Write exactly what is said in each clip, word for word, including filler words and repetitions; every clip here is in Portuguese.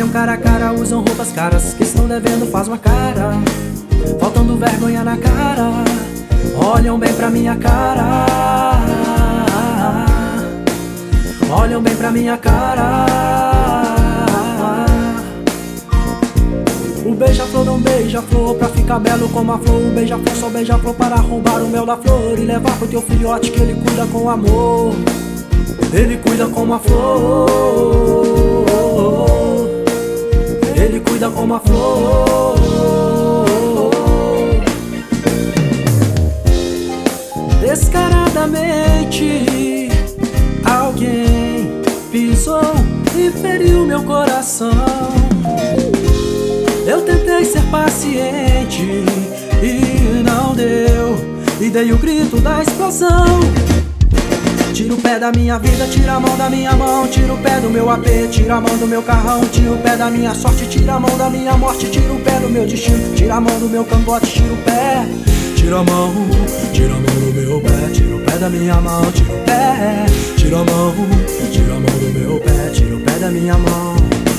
olham cara a cara, usam roupas caras, que estão devendo faz uma cara, faltando vergonha na cara. Olham bem pra minha cara, olham bem pra minha cara. O beija-flor não beija-flor pra ficar belo como a flor. O beija-flor só beija-flor para roubar o mel da flor e levar pro teu filhote que ele cuida com amor. Ele cuida como a flor, ele cuida como a flor. Descaradamente alguém pisou e feriu meu coração. Eu tentei ser paciente e não deu, e dei o grito da explosão. Tira o pé da minha vida, tira a mão da minha mão. Tira o pé do meu A P, tira a mão do meu carrão. Tira o pé da minha sorte, tira a mão da minha morte. Tira o pé do meu destino, tira a mão do meu cangote. Tira o pé, tira a mão, tira a mão do meu pé. Tira o pé da minha mão, tira o pé. Tira a mão, tira a mão do meu pé. Tira o pé da minha mão.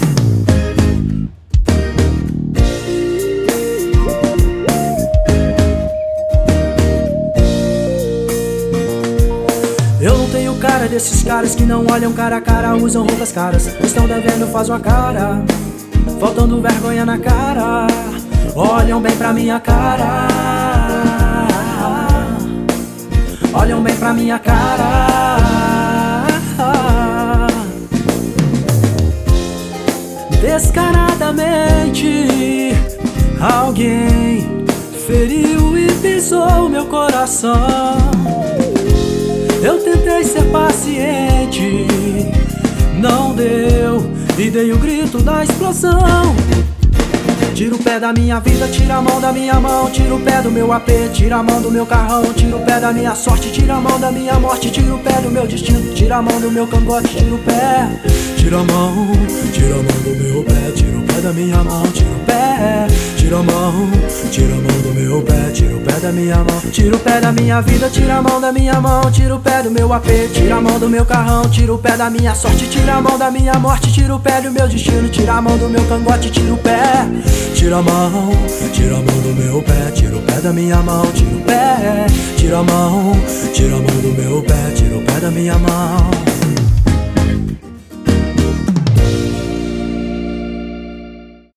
Eu não tenho cara desses caras que não olham cara a cara, usam roupas caras, estão devendo faz uma cara, faltando vergonha na cara. Olham bem pra minha cara, olham bem pra minha cara. Descaradamente alguém feriu e pisou meu coração. Eu tentei ser paciente, não deu, e dei o grito da explosão. Tira o pé da minha vida, tira a mão da minha mão. Tira o pé do meu A P, tira a mão do meu carrão. Tira o pé da minha sorte, tira a mão da minha morte. Tira o pé do meu destino, tira a mão do meu cangote. Tira o pé, tira a mão, tira a mão do meu pé. Tira o pé da minha mão, tira o pé. Tira a mão, tira a mão do meu pé. Tira o pé da minha mão. Tira o pé da minha vida, tira a mão da minha mão. Tira o pé do meu A P, tira a mão do meu carrão. Tira o pé da minha sorte, tira a mão da minha morte. Tira o pé do meu destino, tira a mão do meu cangote. Tira o pé, tira a mão, tira a mão do meu pé. Tira o pé da minha mão, tira o pé. Tira a mão, tira a mão do meu pé. Tira o pé da minha mão.